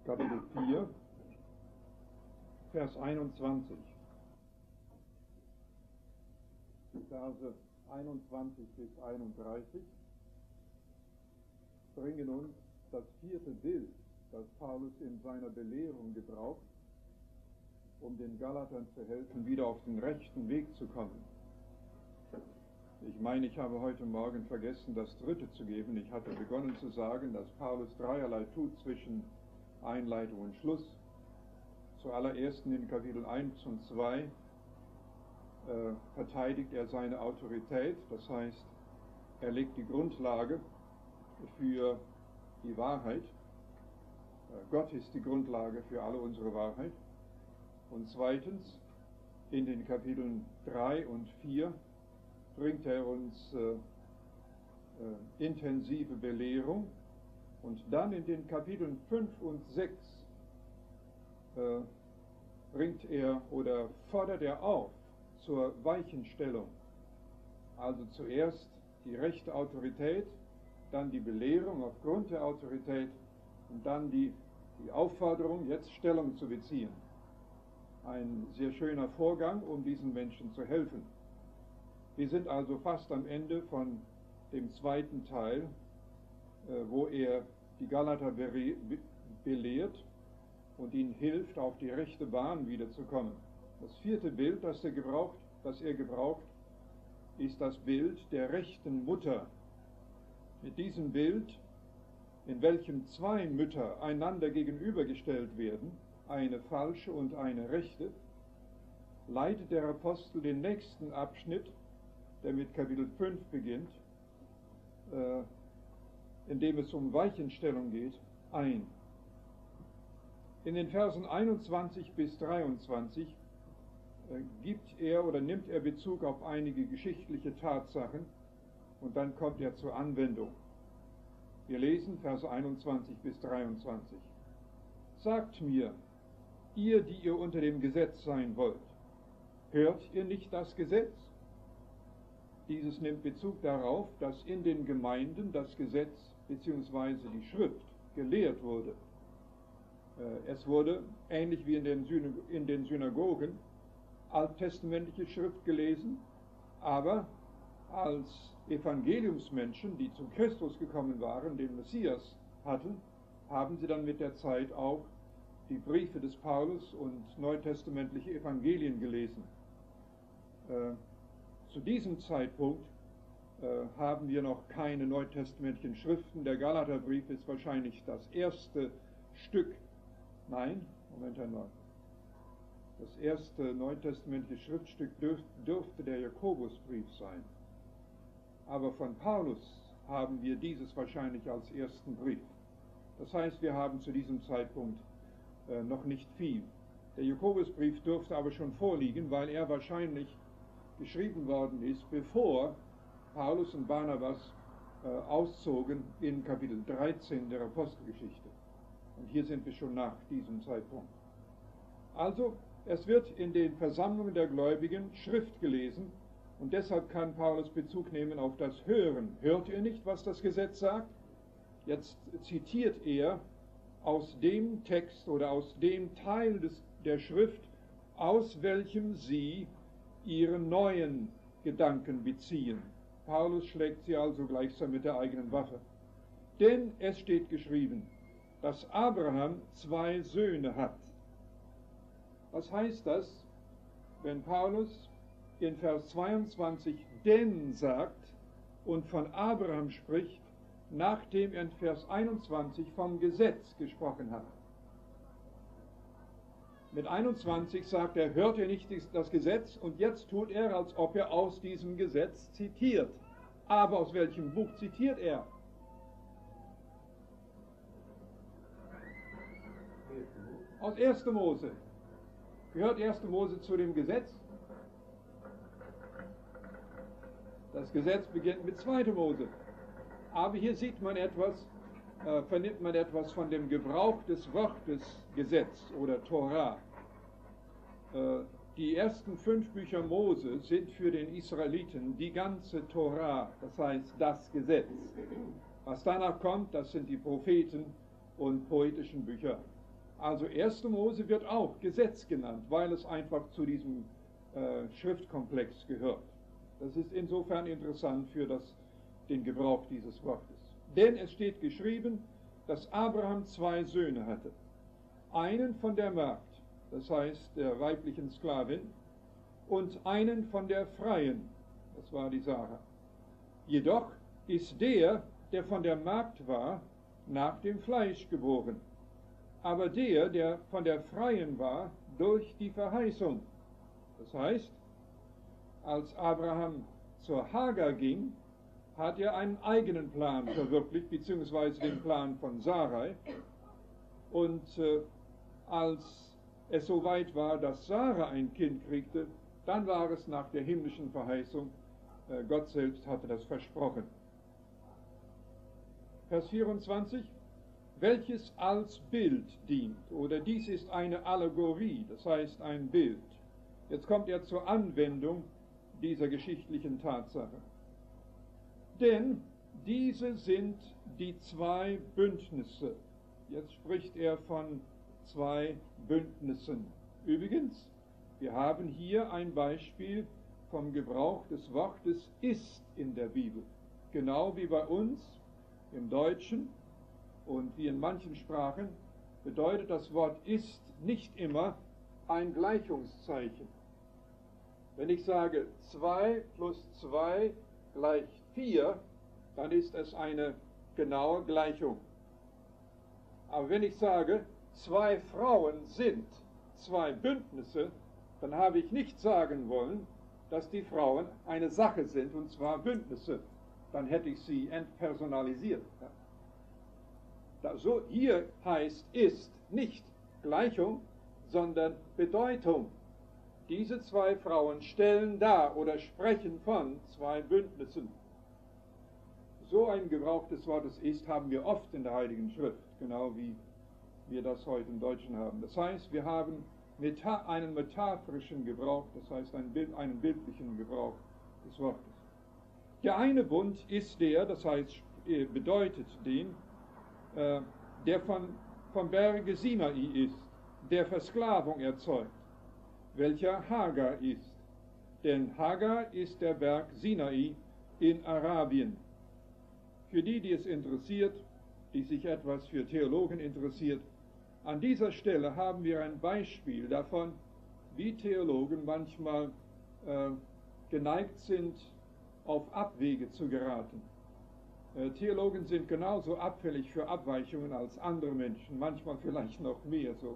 Kapitel 4, Vers 21. Die Verse 21 bis 31 bringen uns das vierte Bild, das Paulus in seiner Belehrung gebraucht, um den Galatern zu helfen, wieder auf den rechten Weg zu kommen. Ich meine, ich habe heute Morgen vergessen, das dritte zu geben. Ich hatte begonnen zu sagen, dass Paulus dreierlei tut zwischen Einleitung und Schluss. Zuallererst in Kapitel 1 und 2 verteidigt er seine Autorität, das heißt, er legt die Grundlage für die Wahrheit. Gott ist die Grundlage für alle unsere Wahrheit. Und zweitens, in den Kapiteln 3 und 4 bringt er uns intensive Belehrung, und dann in den Kapiteln 5 und 6 bringt er oder fordert er auf zur Weichenstellung. Also zuerst die rechte Autorität, dann die Belehrung aufgrund der Autorität und dann die Aufforderung, jetzt Stellung zu beziehen. Ein sehr schöner Vorgang, um diesen Menschen zu helfen. Wir sind also fast am Ende von dem zweiten Teil, wo er die Galater belehrt und ihnen hilft, auf die rechte Bahn wiederzukommen. Das vierte Bild, das er gebraucht, ist das Bild der rechten Mutter. Mit diesem Bild, in welchem zwei Mütter einander gegenübergestellt werden, eine falsche und eine rechte, leitet der Apostel den nächsten Abschnitt, der mit Kapitel 5 beginnt, in dem es um Weichenstellung geht, ein. In den Versen 21 bis 23 nimmt er Bezug auf einige geschichtliche Tatsachen und dann kommt er zur Anwendung. Wir lesen Verse 21 bis 23. Sagt mir, ihr, die ihr unter dem Gesetz sein wollt, hört ihr nicht das Gesetz? Dieses nimmt Bezug darauf, dass in den Gemeinden das Gesetz bzw. die Schrift gelehrt wurde. Es wurde, ähnlich wie in den Synagogen, alttestamentliche Schrift gelesen, aber als Evangeliumsmenschen, die zu Christus gekommen waren, den Messias hatten, haben sie dann mit der Zeit auch die Briefe des Paulus und neutestamentliche Evangelien gelesen. Zu diesem Zeitpunkt haben wir noch keine neutestamentlichen Schriften. Der Galaterbrief ist wahrscheinlich das erste Stück. Nein, Moment einmal. Das erste neutestamentliche Schriftstück dürfte der Jakobusbrief sein. Aber von Paulus haben wir dieses wahrscheinlich als ersten Brief. Das heißt, wir haben zu diesem Zeitpunkt noch nicht viel. Der Jakobusbrief dürfte aber schon vorliegen, weil er wahrscheinlich geschrieben worden ist, bevor Paulus und Barnabas auszogen in Kapitel 13 der Apostelgeschichte. Und hier sind wir schon nach diesem Zeitpunkt. Also, es wird in den Versammlungen der Gläubigen Schrift gelesen und deshalb kann Paulus Bezug nehmen auf das Hören. Hört ihr nicht, was das Gesetz sagt? Jetzt zitiert er aus dem Text oder aus dem Teil der Schrift, aus welchem sie ihre neuen Gedanken beziehen. Paulus schlägt sie also gleichsam mit der eigenen Waffe. Denn es steht geschrieben, dass Abraham 2 Söhne hat. Was heißt das, wenn Paulus in Vers 22 denn sagt und von Abraham spricht, nachdem er in Vers 21 vom Gesetz gesprochen hat? Mit 21 sagt er, hört ihr nicht das Gesetz? Und jetzt tut er, als ob er aus diesem Gesetz zitiert. Aber aus welchem Buch zitiert er? Aus 1. Mose. Gehört 1. Mose zu dem Gesetz? Das Gesetz beginnt mit 2. Mose. Aber hier sieht man vernimmt man etwas von dem Gebrauch des Wortes Gesetz oder Torah. Die ersten 5 Bücher Mose sind für den Israeliten die ganze Torah, das heißt das Gesetz. Was danach kommt, das sind die Propheten und poetischen Bücher. Also 1. Mose wird auch Gesetz genannt, weil es einfach zu diesem Schriftkomplex gehört. Das ist insofern interessant für den Gebrauch dieses Wortes. Denn es steht geschrieben, dass Abraham 2 Söhne hatte. Einen von der Magd, das heißt der weiblichen Sklavin, und einen von der Freien, das war die Sarah. Jedoch ist der von der Magd war, nach dem Fleisch geboren, aber der von der Freien war, durch die Verheißung. Das heißt, als Abraham zur Hagar ging, hat er einen eigenen Plan verwirklicht, beziehungsweise den Plan von Sarai. Und als es so weit war, dass Sarah ein Kind kriegte, dann war es nach der himmlischen Verheißung. Gott selbst hatte das versprochen. Vers 24, welches als Bild dient, oder dies ist eine Allegorie, das heißt ein Bild. Jetzt kommt er zur Anwendung dieser geschichtlichen Tatsache. Denn diese sind die 2 Bündnisse. Jetzt spricht er von 2 Bündnissen. Übrigens, wir haben hier ein Beispiel vom Gebrauch des Wortes ist in der Bibel. Genau wie bei uns im Deutschen und wie in manchen Sprachen bedeutet das Wort ist nicht immer ein Gleichungszeichen. Wenn ich sage 2 plus 2 gleich 4, dann ist es eine genaue Gleichung. Aber wenn ich sage, 2 Frauen sind 2 Bündnisse, dann habe ich nicht sagen wollen, dass die Frauen eine Sache sind, und zwar Bündnisse. Dann hätte ich sie entpersonalisiert. So, hier heißt ist nicht Gleichung, sondern Bedeutung. Diese 2 Frauen stellen dar oder sprechen von 2 Bündnissen. So ein Gebrauch des Wortes ist haben wir oft in der Heiligen Schrift, genau wie wir das heute im Deutschen haben. Das heißt, wir haben einen metaphorischen Gebrauch, das heißt einen bildlichen Gebrauch des Wortes. Der eine Bund ist das heißt, bedeutet den, der vom Berge Sinai ist, der Versklavung erzeugt, welcher Hagar ist. Denn Hagar ist der Berg Sinai in Arabien. Für die es interessiert, die sich etwas für Theologen interessiert, an dieser Stelle haben wir ein Beispiel davon, wie Theologen manchmal geneigt sind, auf Abwege zu geraten. Theologen sind genauso abfällig für Abweichungen als andere Menschen, manchmal vielleicht noch mehr so.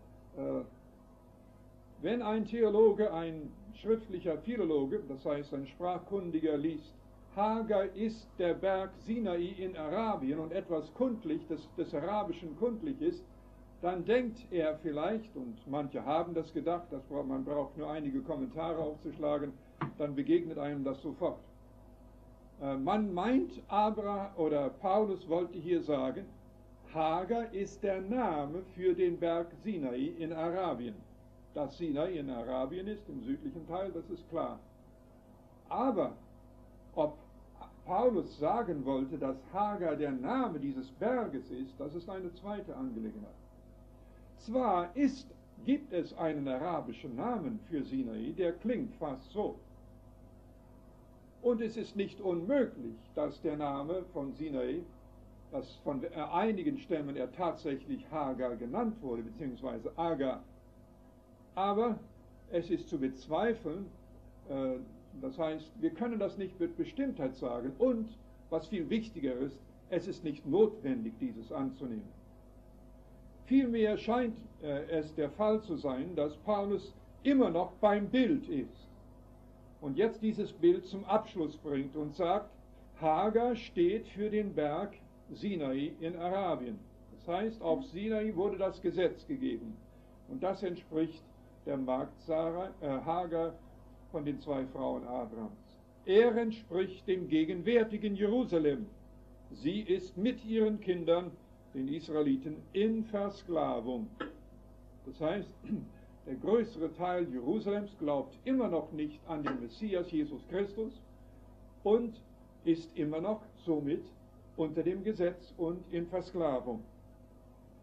Wenn ein Theologe, ein schriftlicher Philologe, das heißt ein Sprachkundiger, liest, Hagar ist der Berg Sinai in Arabien und etwas kundlich, des Arabischen kundlich ist, dann denkt er vielleicht, und manche haben das gedacht, man braucht nur einige Kommentare aufzuschlagen, dann begegnet einem das sofort. Man meint aber, oder Paulus wollte hier sagen, Hagar ist der Name für den Berg Sinai in Arabien. Dass Sinai in Arabien ist, im südlichen Teil, das ist klar. Aber ob Paulus sagen wollte, dass Hagar der Name dieses Berges ist, das ist eine zweite Angelegenheit. Zwar gibt es einen arabischen Namen für Sinai, der klingt fast so. Und es ist nicht unmöglich, dass der Name von Sinai, dass von einigen Stämmen er tatsächlich Hagar genannt wurde, beziehungsweise Agar. Aber es ist zu bezweifeln, das heißt, wir können das nicht mit Bestimmtheit sagen. Und, was viel wichtiger ist, es ist nicht notwendig, dieses anzunehmen. Vielmehr scheint es der Fall zu sein, dass Paulus immer noch beim Bild ist. Und jetzt dieses Bild zum Abschluss bringt und sagt, Hagar steht für den Berg Sinai in Arabien. Das heißt, auf Sinai wurde das Gesetz gegeben. Und das entspricht der Magd Hagar von den 2 Frauen Abrahams. Er entspricht dem gegenwärtigen Jerusalem. Sie ist mit ihren Kindern, den Israeliten, in Versklavung. Das heißt, der größere Teil Jerusalems glaubt immer noch nicht an den Messias Jesus Christus und ist immer noch somit unter dem Gesetz und in Versklavung.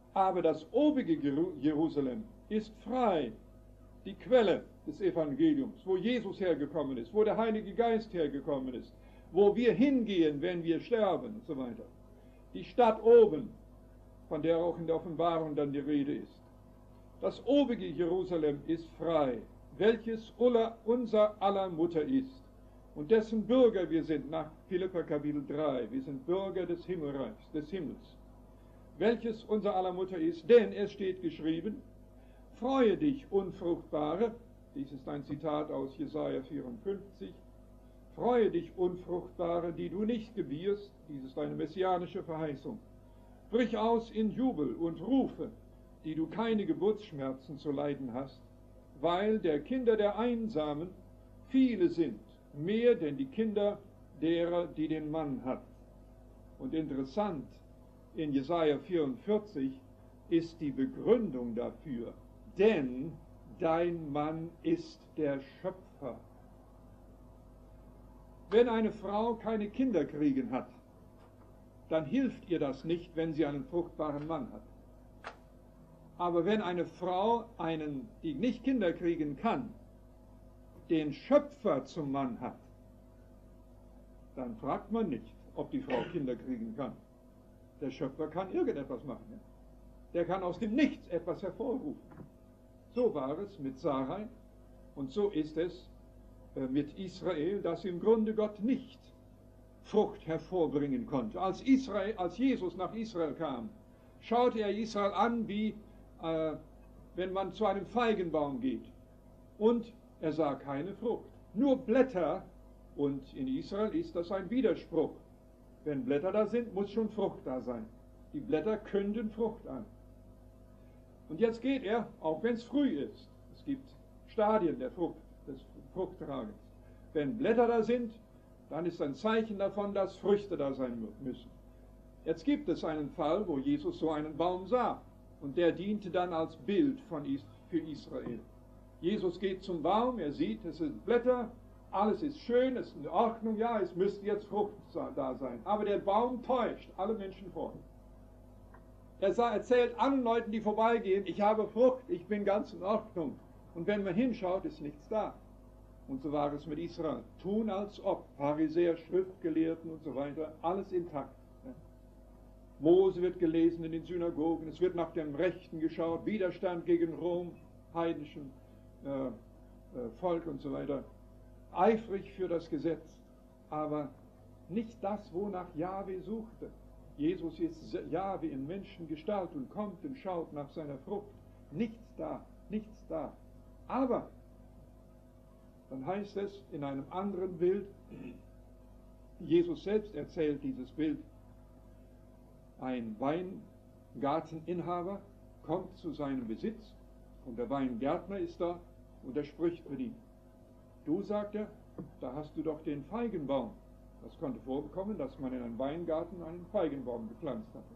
Aber das obige Jerusalem ist frei, die Quelle des Evangeliums, wo Jesus hergekommen ist, wo der Heilige Geist hergekommen ist, wo wir hingehen, wenn wir sterben und so weiter. Die Stadt oben, von der auch in der Offenbarung dann die Rede ist. Das obige Jerusalem ist frei, welches unser aller Mutter ist und dessen Bürger wir sind, nach Philipper Kapitel 3. Wir sind Bürger des Himmelreichs, des Himmels, welches unser aller Mutter ist, denn es steht geschrieben, freue dich, Unfruchtbare, dies ist ein Zitat aus Jesaja 54, freue dich, Unfruchtbare, die du nicht gebierst, dies ist eine messianische Verheißung, brich aus in Jubel und rufe, die du keine Geburtsschmerzen zu leiden hast, weil der Kinder der Einsamen viele sind, mehr denn die Kinder derer, die den Mann hat. Und interessant, in Jesaja 44 ist die Begründung dafür, denn dein Mann ist der Schöpfer. Wenn eine Frau keine Kinder kriegen hat, dann hilft ihr das nicht, wenn sie einen fruchtbaren Mann hat. Aber wenn eine Frau, die nicht Kinder kriegen kann, den Schöpfer zum Mann hat, dann fragt man nicht, ob die Frau Kinder kriegen kann. Der Schöpfer kann irgendetwas machen. Ja? Der kann aus dem Nichts etwas hervorrufen. So war es mit Sarai und so ist es mit Israel, dass im Grunde Gott nicht Frucht hervorbringen konnte. Als Jesus nach Israel kam, schaute er Israel an, wie wenn man zu einem Feigenbaum geht. Und er sah keine Frucht, nur Blätter. Und in Israel ist das ein Widerspruch. Wenn Blätter da sind, muss schon Frucht da sein. Die Blätter künden Frucht an. Und jetzt geht er, auch wenn es früh ist. Es gibt Stadien der Frucht, des Fruchttragens. Wenn Blätter da sind, dann ist ein Zeichen davon, dass Früchte da sein müssen. Jetzt gibt es einen Fall, wo Jesus so einen Baum sah. Und der diente dann als Bild für Israel. Jesus geht zum Baum, er sieht, es sind Blätter, alles ist schön, es ist in Ordnung, ja, es müsste jetzt Frucht da sein. Aber der Baum täuscht alle Menschen vor. Er erzählt allen Leuten, die vorbeigehen, ich habe Frucht, ich bin ganz in Ordnung. Und wenn man hinschaut, ist nichts da. Und so war es mit Israel. Tun als ob, Pharisäer, Schriftgelehrten und so weiter, alles intakt. Mose wird gelesen in den Synagogen, es wird nach dem Rechten geschaut, Widerstand gegen Rom, heidnischen Volk und so weiter, eifrig für das Gesetz, aber nicht das, wonach Jahwe suchte. Jesus ist Jahwe in Menschengestalt und kommt und schaut nach seiner Frucht. Nichts da, nichts da. Aber, dann heißt es in einem anderen Bild, Jesus selbst erzählt dieses Bild, ein Weingarteninhaber kommt zu seinem Besitz und der Weingärtner ist da und er spricht mit ihm. Du, sagt er, da hast du doch den Feigenbaum. Das konnte vorkommen, dass man in einem Weingarten einen Feigenbaum gepflanzt hatte.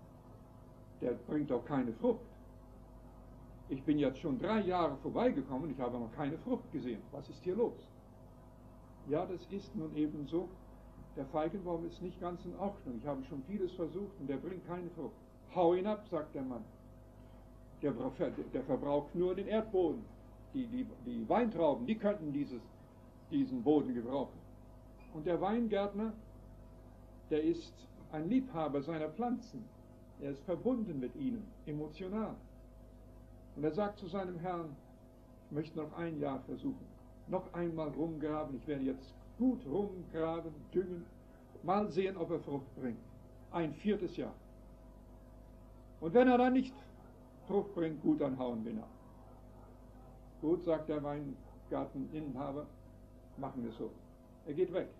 Der bringt doch keine Frucht. Ich bin jetzt schon 3 Jahre vorbeigekommen, ich habe noch keine Frucht gesehen. Was ist hier los? Ja, das ist nun eben so. Der Feigenbaum ist nicht ganz in Ordnung. Ich habe schon vieles versucht und der bringt keine Frucht. Hau ihn ab, sagt der Mann. Der verbraucht nur den Erdboden. Die Weintrauben, die könnten diesen Boden gebrauchen. Und der Weingärtner, der ist ein Liebhaber seiner Pflanzen. Er ist verbunden mit ihnen, emotional. Und er sagt zu seinem Herrn, ich möchte noch 1 Jahr versuchen. Noch einmal rumgraben, ich werde jetzt gut rumgraben, düngen, mal sehen, ob er Frucht bringt. Ein 4. Jahr. Und wenn er dann nicht Frucht bringt, gut, dann hauen wir ihn ab. Gut, sagt der Weingarteninhaber, machen wir so. Er geht weg.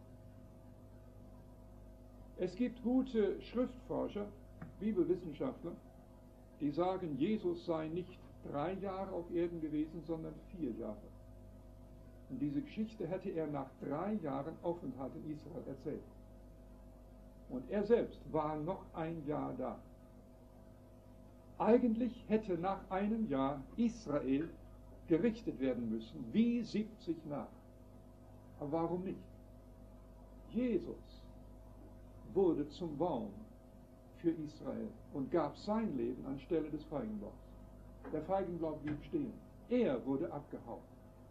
Es gibt gute Schriftforscher, Bibelwissenschaftler, die sagen, Jesus sei nicht 3 Jahre auf Erden gewesen, sondern 4 Jahre. Und diese Geschichte hätte er nach 3 Jahren Aufenthalt in Israel erzählt. Und er selbst war noch 1 Jahr da. Eigentlich hätte nach 1 Jahr Israel gerichtet werden müssen, wie 70 nach. Aber warum nicht? Jesus wurde zum Baum für Israel und gab sein Leben anstelle des Feigenblocks. Der Feigenblock blieb stehen. Er wurde abgehauen.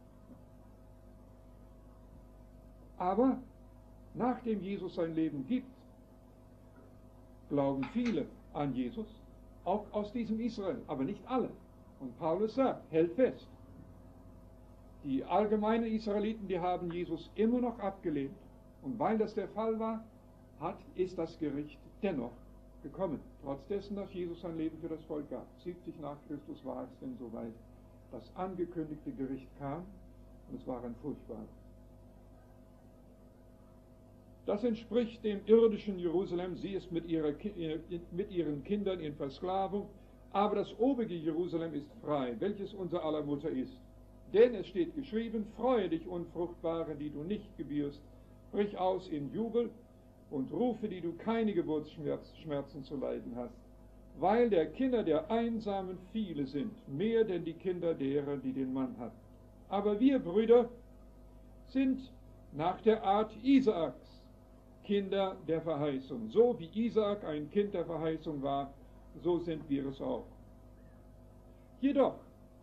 Aber nachdem Jesus sein Leben gibt, glauben viele an Jesus, auch aus diesem Israel, aber nicht alle. Und Paulus sagt, hält fest, die allgemeinen Israeliten, die haben Jesus immer noch abgelehnt. Und weil das der Fall war, ist das Gericht dennoch gekommen. Trotz dessen, dass Jesus sein Leben für das Volk gab. 70 nach Christus war es denn soweit. Das angekündigte Gericht kam und es war ein furchtbares. Das entspricht dem irdischen Jerusalem. Sie ist mit ihren Kindern in Versklavung. Aber das obige Jerusalem ist frei, welches unser aller Mutter ist. Denn es steht geschrieben, freue dich, Unfruchtbare, die du nicht gebierst, brich aus in Jubel und rufe, die du keine Geburtsschmerzen zu leiden hast, weil der Kinder der Einsamen viele sind, mehr denn die Kinder derer, die den Mann hat. Aber wir, Brüder, sind nach der Art Isaaks Kinder der Verheißung. So wie Isaak ein Kind der Verheißung war, so sind wir es auch. Jedoch,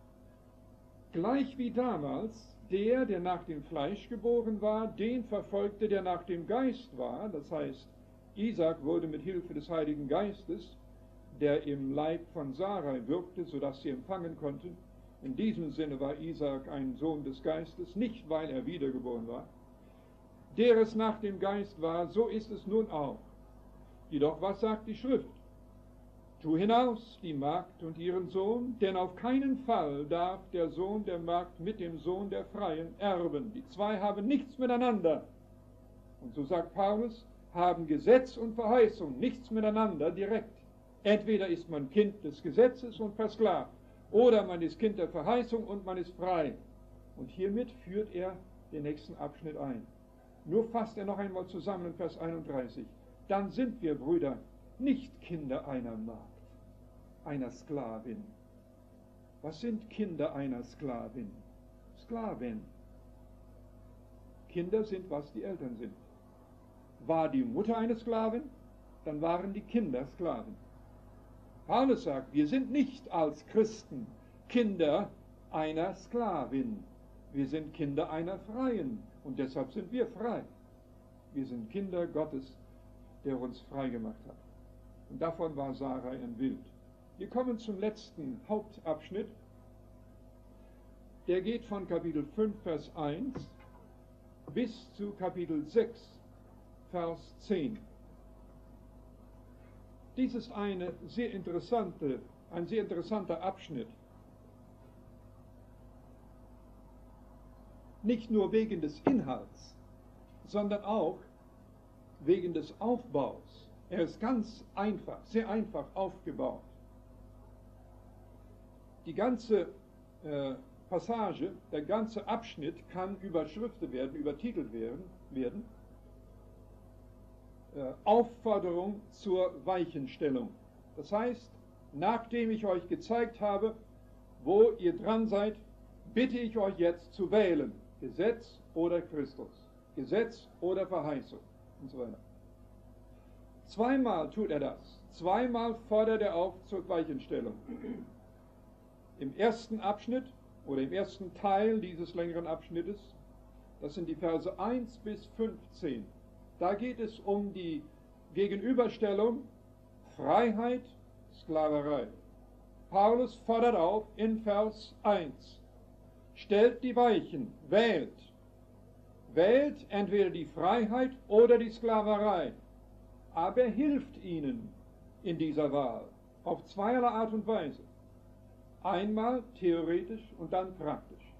gleich wie damals, der nach dem Fleisch geboren war, den verfolgte, der nach dem Geist war. Das heißt, Isaak wurde mit Hilfe des Heiligen Geistes, der im Leib von Sarai wirkte, sodass sie empfangen konnten. In diesem Sinne war Isaak ein Sohn des Geistes, nicht weil er wiedergeboren war. Der es nach dem Geist war, so ist es nun auch. Jedoch, was sagt die Schrift? Tu hinaus die Magd und ihren Sohn, denn auf keinen Fall darf der Sohn der Magd mit dem Sohn der Freien erben. Die zwei haben nichts miteinander. Und so sagt Paulus, haben Gesetz und Verheißung nichts miteinander direkt. Entweder ist man Kind des Gesetzes und versklavt, oder man ist Kind der Verheißung und man ist frei. Und hiermit führt er den nächsten Abschnitt ein. Nur fasst er noch einmal zusammen in Vers 31. Dann sind wir, Brüder, nicht Kinder einer Magd, einer Sklavin. Was sind Kinder einer Sklavin? Sklavin. Kinder sind, was die Eltern sind. War die Mutter eine Sklavin, dann waren die Kinder Sklaven. Paulus sagt, wir sind nicht als Christen Kinder einer Sklavin. Wir sind Kinder einer Freien und deshalb sind wir frei. Wir sind Kinder Gottes, der uns frei gemacht hat. Und davon war Sarai ein Bild. Wir kommen zum letzten Hauptabschnitt. Der geht von Kapitel 5, Vers 1 bis zu Kapitel 6, Vers 10. Dies ist ein sehr interessanter Abschnitt. Nicht nur wegen des Inhalts, sondern auch wegen des Aufbaus. Er ist ganz einfach, sehr einfach aufgebaut. Die ganze Passage, der ganze Abschnitt kann überschriftet werden, übertitelt werden. Aufforderung zur Weichenstellung. Das heißt, nachdem ich euch gezeigt habe, wo ihr dran seid, bitte ich euch jetzt zu wählen. Gesetz oder Christus. Gesetz oder Verheißung und so weiter. Zweimal tut er das. Zweimal fordert er auf zur Weichenstellung. Im ersten Abschnitt oder im ersten Teil dieses längeren Abschnittes, das sind die Verse 1 bis 15. Da geht es um die Gegenüberstellung Freiheit, Sklaverei. Paulus fordert auf in Vers 1. Stellt die Weichen, wählt. Wählt entweder die Freiheit oder die Sklaverei. Aber er hilft ihnen in dieser Wahl auf zweierlei Art und Weise. Einmal theoretisch und dann praktisch.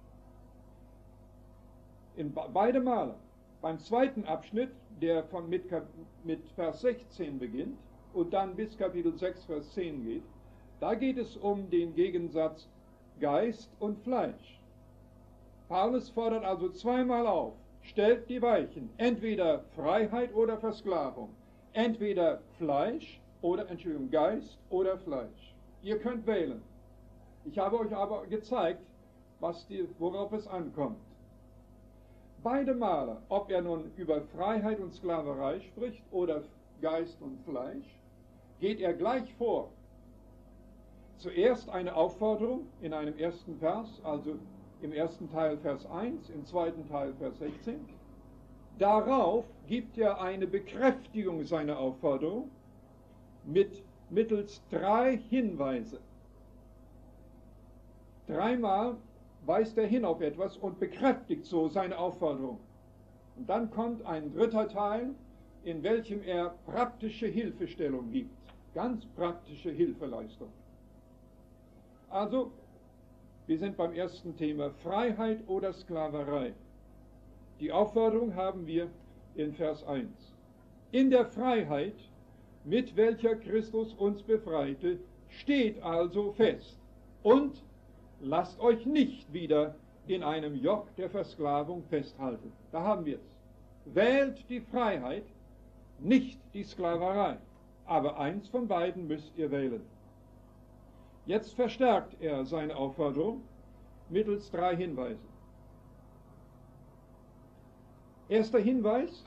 In beide Male. Beim zweiten Abschnitt, der mit Vers 16 beginnt und dann bis Kapitel 6, Vers 10 geht, da geht es um den Gegensatz Geist und Fleisch. Paulus fordert also zweimal auf, stellt die Weichen, entweder Freiheit oder Versklavung, entweder Fleisch oder, Geist oder Fleisch. Ihr könnt wählen. Ich habe euch aber gezeigt, worauf es ankommt. Beide Male, ob er nun über Freiheit und Sklaverei spricht oder Geist und Fleisch, geht er gleich vor. Zuerst eine Aufforderung in einem ersten Vers, also im ersten Teil Vers 1, im zweiten Teil Vers 16. Darauf gibt er eine Bekräftigung seiner Aufforderung mittels 3 Hinweise. Dreimal weist er hin auf etwas und bekräftigt so seine Aufforderung. Und dann kommt ein dritter Teil, in welchem er praktische Hilfestellung gibt, ganz praktische Hilfeleistung. Also, wir sind beim ersten Thema, Freiheit oder Sklaverei. Die Aufforderung haben wir in Vers 1. In der Freiheit, mit welcher Christus uns befreite, steht also fest und lasst euch nicht wieder in einem Joch der Versklavung festhalten. Da haben wir es. Wählt die Freiheit, nicht die Sklaverei. Aber eins von beiden müsst ihr wählen. Jetzt verstärkt er seine Aufforderung mittels 3 Hinweisen. Erster Hinweis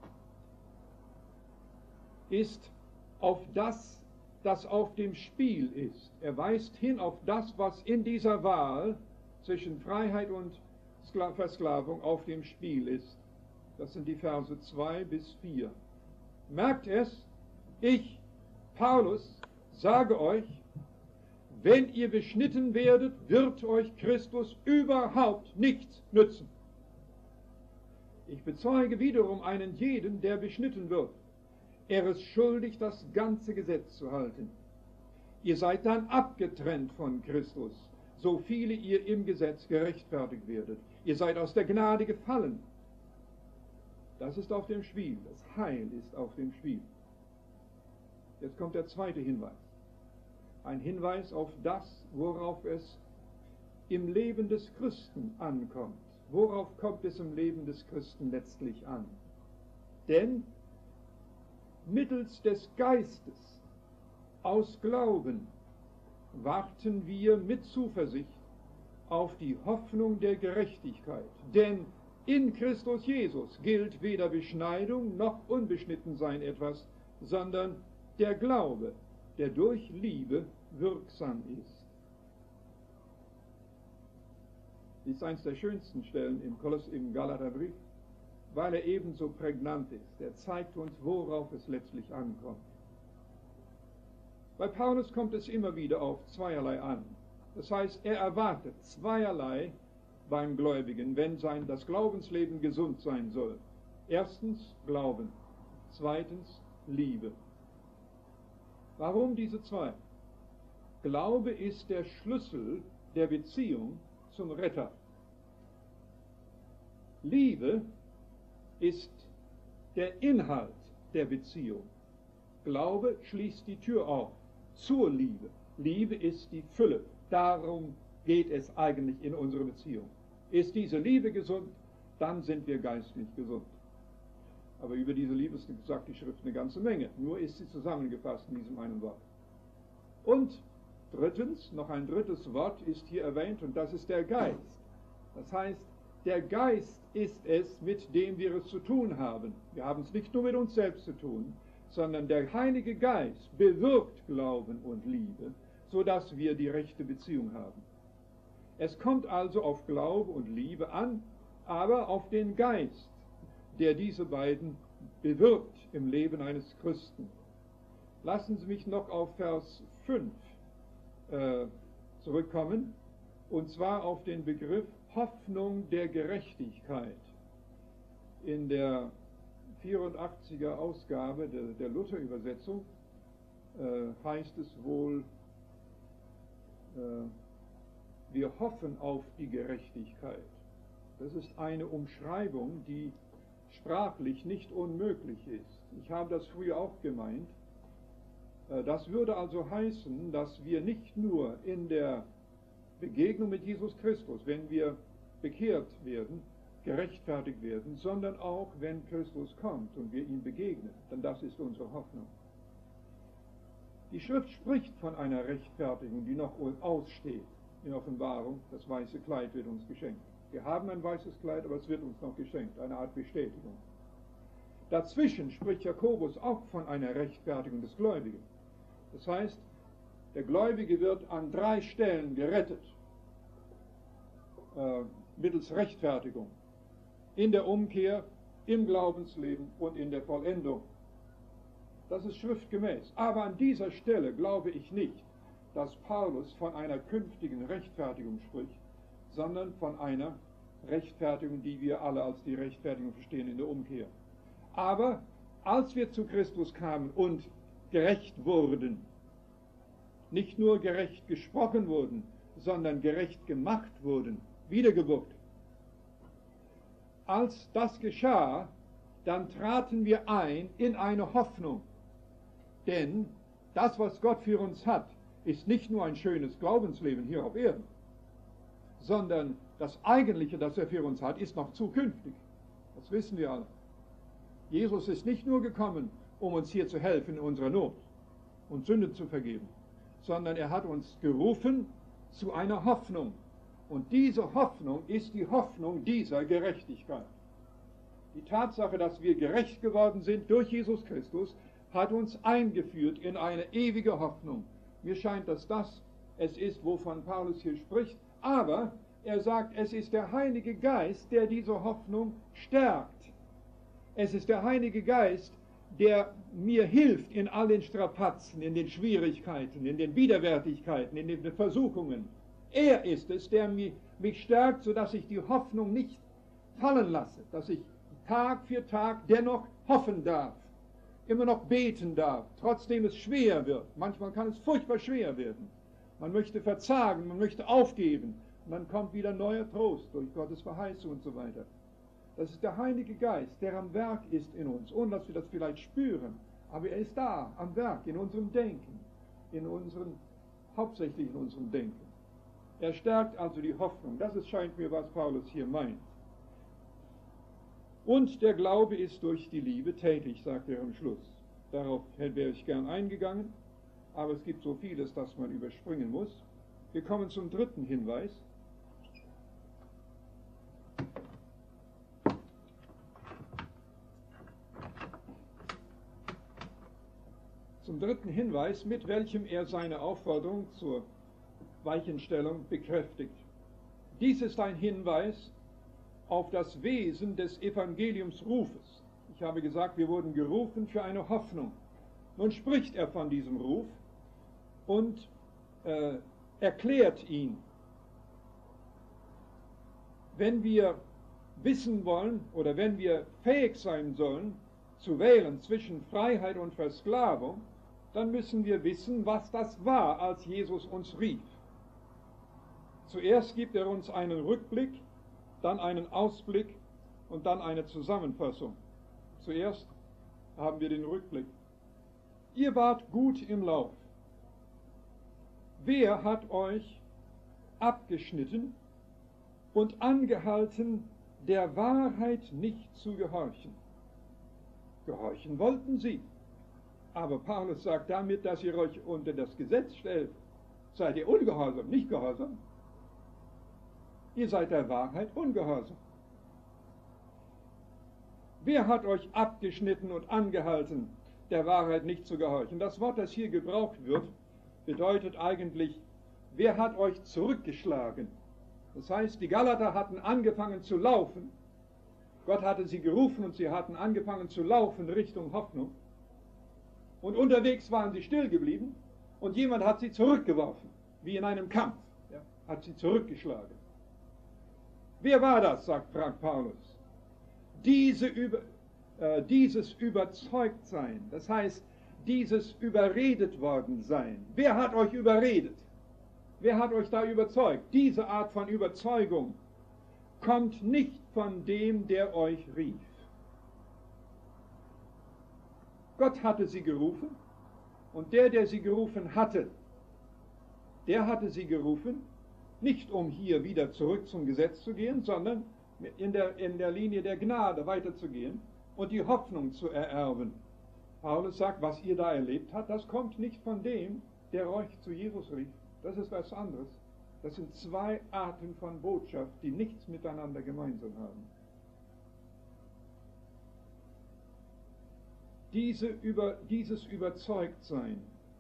ist auf das, das auf dem Spiel ist. Er weist hin auf das, was in dieser Wahl zwischen Freiheit und Versklavung auf dem Spiel ist. Das sind die Verse 2 bis 4. Merkt es, ich, Paulus, sage euch, wenn ihr beschnitten werdet, wird euch Christus überhaupt nichts nützen. Ich bezeuge wiederum einen jeden, der beschnitten wird. Er ist schuldig, das ganze Gesetz zu halten. Ihr seid dann abgetrennt von Christus, so viele ihr im Gesetz gerechtfertigt werdet. Ihr seid aus der Gnade gefallen. Das ist auf dem Spiel. Das Heil ist auf dem Spiel. Jetzt kommt der zweite Hinweis. Ein Hinweis auf das, worauf es im Leben des Christen ankommt. Worauf kommt es im Leben des Christen letztlich an? Denn mittels des Geistes aus Glauben warten wir mit Zuversicht auf die Hoffnung der Gerechtigkeit. Denn in Christus Jesus gilt weder Beschneidung noch Unbeschnittensein etwas, sondern der Glaube, der durch Liebe wirksam ist. Dies ist eines der schönsten Stellen im Galaterbrief, weil er ebenso prägnant ist. Er zeigt uns, worauf es letztlich ankommt. Bei Paulus kommt es immer wieder auf zweierlei an. Das heißt, er erwartet zweierlei beim Gläubigen, wenn das Glaubensleben gesund sein soll. Erstens Glauben, zweitens Liebe. Warum diese zwei? Glaube ist der Schlüssel der Beziehung zum Retter. Liebe ist der Inhalt der Beziehung. Glaube schließt die Tür auf zur Liebe. Liebe ist die Fülle. Darum geht es eigentlich in unserer Beziehung. Ist diese Liebe gesund, dann sind wir geistlich gesund. Aber über diese Liebe sagt die Schrift eine ganze Menge. Nur ist sie zusammengefasst in diesem einen Wort. Und drittens, noch ein drittes Wort ist hier erwähnt, und das ist der Geist. Das heißt, der Geist ist es, mit dem wir es zu tun haben. Wir haben es nicht nur mit uns selbst zu tun, sondern der Heilige Geist bewirkt Glauben und Liebe, sodass wir die rechte Beziehung haben. Es kommt also auf Glaube und Liebe an, aber auf den Geist, der diese beiden bewirkt im Leben eines Christen. Lassen Sie mich noch auf Vers 5 zurückkommen, und zwar auf den Begriff Hoffnung der Gerechtigkeit. In der 84er Ausgabe der Luther-Übersetzung heißt es wohl, wir hoffen auf die Gerechtigkeit. Das ist eine Umschreibung, die sprachlich nicht unmöglich ist. Ich habe das früher auch gemeint. Das würde also heißen, dass wir nicht nur in der Begegnung mit Jesus Christus, wenn wir bekehrt werden, gerechtfertigt werden, sondern auch, wenn Christus kommt und wir ihm begegnen. Denn das ist unsere Hoffnung. Die Schrift spricht von einer Rechtfertigung, die noch aussteht. In Offenbarung, das weiße Kleid wird uns geschenkt. Wir haben ein weißes Kleid, aber es wird uns noch geschenkt, eine Art Bestätigung. Dazwischen spricht Jakobus auch von einer Rechtfertigung des Gläubigen. Das heißt, der Gläubige wird an 3 Stellen gerettet, mittels Rechtfertigung. In der Umkehr, im Glaubensleben und in der Vollendung. Das ist schriftgemäß. Aber an dieser Stelle glaube ich nicht, dass Paulus von einer künftigen Rechtfertigung spricht, sondern von einer Rechtfertigung, die wir alle als die Rechtfertigung verstehen in der Umkehr. Aber als wir zu Christus kamen und gerecht wurden, nicht nur gerecht gesprochen wurden, sondern gerecht gemacht wurden, Wiedergeburt. Als das geschah, dann traten wir ein in eine Hoffnung. Denn das, was Gott für uns hat, ist nicht nur ein schönes Glaubensleben hier auf Erden, sondern das Eigentliche, das er für uns hat, ist noch zukünftig. Das wissen wir alle. Jesus ist nicht nur gekommen, um uns hier zu helfen in unserer Not und Sünden zu vergeben, sondern er hat uns gerufen zu einer Hoffnung. Und diese Hoffnung ist die Hoffnung dieser Gerechtigkeit. Die Tatsache, dass wir gerecht geworden sind durch Jesus Christus, hat uns eingeführt in eine ewige Hoffnung. Mir scheint, dass das es ist, wovon Paulus hier spricht. Aber er sagt, es ist der Heilige Geist, der diese Hoffnung stärkt. Es ist der Heilige Geist, der mir hilft in all den Strapazen, in den Schwierigkeiten, in den Widerwärtigkeiten, in den Versuchungen. Er ist es, der mich stärkt, sodass ich die Hoffnung nicht fallen lasse, dass ich Tag für Tag dennoch hoffen darf, immer noch beten darf, trotzdem es schwer wird. Manchmal kann es furchtbar schwer werden. Man möchte verzagen, man möchte aufgeben. Und dann kommt wieder neuer Trost durch Gottes Verheißung und so weiter. Das ist der Heilige Geist, der am Werk ist in uns, ohne dass wir das vielleicht spüren. Aber er ist da, am Werk, in unserem Denken, hauptsächlich in unserem Denken. Er stärkt also die Hoffnung. Das ist, scheint mir, was Paulus hier meint. Und der Glaube ist durch die Liebe tätig, sagt er am Schluss. Darauf wäre ich gern eingegangen, aber es gibt so vieles, das man überspringen muss. Wir kommen zum 3. Hinweis. Zum 3. Hinweis, mit welchem er seine Aufforderung zur Weichenstellung bekräftigt. Dies ist ein Hinweis auf das Wesen des Evangeliumsrufes. Ich habe gesagt, wir wurden gerufen für eine Hoffnung. Nun spricht er von diesem Ruf und erklärt ihn. Wenn wir wissen wollen oder wenn wir fähig sein sollen, zu wählen zwischen Freiheit und Versklavung, dann müssen wir wissen, was das war, als Jesus uns rief. Zuerst gibt er uns einen Rückblick, dann einen Ausblick und dann eine Zusammenfassung. Zuerst haben wir den Rückblick. Ihr wart gut im Lauf. Wer hat euch abgeschnitten und angehalten, der Wahrheit nicht zu gehorchen? Gehorchen wollten sie. Aber Paulus sagt damit, dass ihr euch unter das Gesetz stellt. Seid ihr ungehorsam, nicht gehorsam? Ihr seid der Wahrheit ungehorsam. Wer hat euch abgeschnitten und angehalten, der Wahrheit nicht zu gehorchen? Das Wort, das hier gebraucht wird, bedeutet eigentlich, wer hat euch zurückgeschlagen? Das heißt, die Galater hatten angefangen zu laufen. Gott hatte sie gerufen und sie hatten angefangen zu laufen Richtung Hoffnung. Und unterwegs waren sie still geblieben und jemand hat sie zurückgeworfen, wie in einem Kampf, hat sie zurückgeschlagen. Wer war das, sagt Paulus? Dieses Überzeugtsein, das heißt, dieses überredet worden sein. Wer hat euch überredet? Wer hat euch da überzeugt? Diese Art von Überzeugung kommt nicht von dem, der euch rief. Gott hatte sie gerufen und der sie gerufen hatte, der hatte sie gerufen, nicht um hier wieder zurück zum Gesetz zu gehen, sondern in der Linie der Gnade weiterzugehen und die Hoffnung zu ererben. Paulus sagt, was ihr da erlebt habt, das kommt nicht von dem, der euch zu Jesus rief. Das ist was anderes. Das sind 2 Arten von Botschaft, die nichts miteinander gemeinsam haben. Dieses Überzeugtsein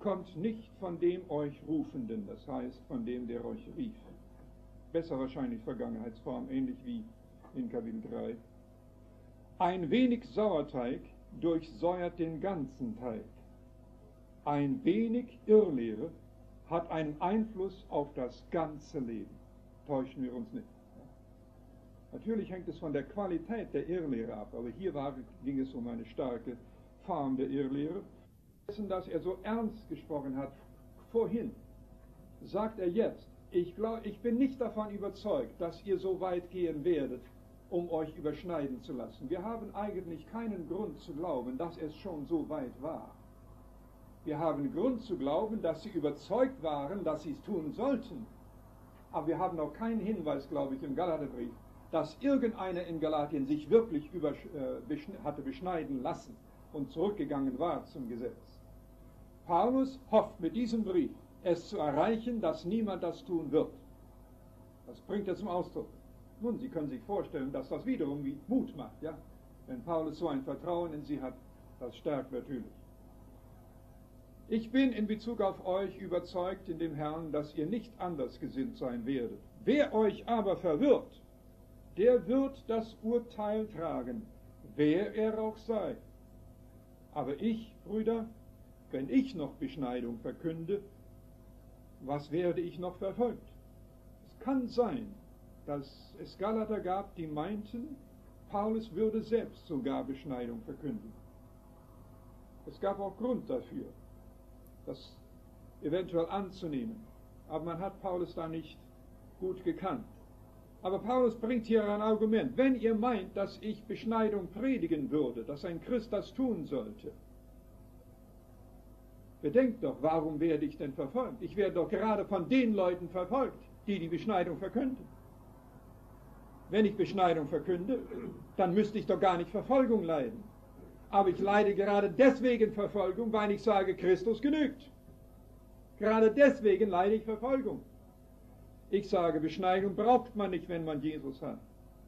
kommt nicht von dem euch Rufenden, das heißt von dem, der euch rief. Besser wahrscheinlich Vergangenheitsform, ähnlich wie in Kapitel 3. Ein wenig Sauerteig durchsäuert den ganzen Teig. Ein wenig Irrlehre hat einen Einfluss auf das ganze Leben. Täuschen wir uns nicht. Natürlich hängt es von der Qualität der Irrlehre ab, aber hier ging es um eine starke Form der Irrlehre. Dass er so ernst gesprochen hat vorhin, sagt er jetzt, ich bin nicht davon überzeugt, dass ihr so weit gehen werdet, um euch überschneiden zu lassen. Wir haben eigentlich keinen Grund zu glauben, dass es schon so weit war. Wir haben Grund zu glauben, dass sie überzeugt waren, dass sie es tun sollten. Aber wir haben auch keinen Hinweis, glaube ich, im Galaterbrief, dass irgendeiner in Galatien sich wirklich hatte beschneiden lassen und zurückgegangen war zum Gesetz. Paulus hofft mit diesem Brief, es zu erreichen, dass niemand das tun wird. Das bringt er zum Ausdruck. Nun, Sie können sich vorstellen, dass das wiederum Mut macht, ja? Wenn Paulus so ein Vertrauen in sie hat, das stärkt natürlich. Ich bin in Bezug auf euch überzeugt in dem Herrn, dass ihr nicht anders gesinnt sein werdet. Wer euch aber verwirrt, der wird das Urteil tragen, wer er auch sei. Aber ich, Brüder, wenn ich noch Beschneidung verkünde, was werde ich noch verfolgt? Es kann sein, dass es Galater gab, die meinten, Paulus würde selbst sogar Beschneidung verkünden. Es gab auch Grund dafür, das eventuell anzunehmen. Aber man hat Paulus da nicht gut gekannt. Aber Paulus bringt hier ein Argument. Wenn ihr meint, dass ich Beschneidung predigen würde, dass ein Christ das tun sollte, bedenkt doch, warum werde ich denn verfolgt? Ich werde doch gerade von den Leuten verfolgt, die die Beschneidung verkünden. Wenn ich Beschneidung verkünde, dann müsste ich doch gar nicht Verfolgung leiden. Aber ich leide gerade deswegen Verfolgung, weil ich sage, Christus genügt. Gerade deswegen leide ich Verfolgung. Ich sage, Beschneidung braucht man nicht, wenn man Jesus hat.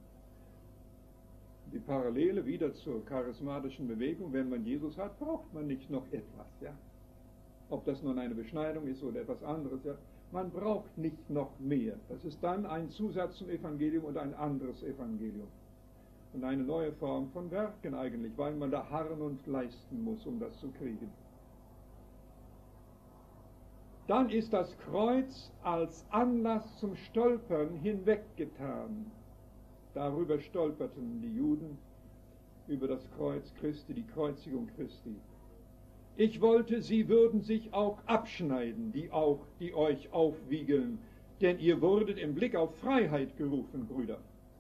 Die Parallele wieder zur charismatischen Bewegung, wenn man Jesus hat, braucht man nicht noch etwas. Ja? Ob das nun eine Beschneidung ist oder etwas anderes. Ja? Man braucht nicht noch mehr. Das ist dann ein Zusatz zum Evangelium und ein anderes Evangelium. Und eine neue Form von Werken eigentlich, weil man da harren und leisten muss, um das zu kriegen. Dann ist das Kreuz als Anlass zum Stolpern hinweggetan. Darüber stolperten die Juden, über das Kreuz Christi, die Kreuzigung Christi. Ich wollte, sie würden sich auch abschneiden, die euch aufwiegeln, denn ihr wurdet im Blick auf Freiheit gerufen, Brüder.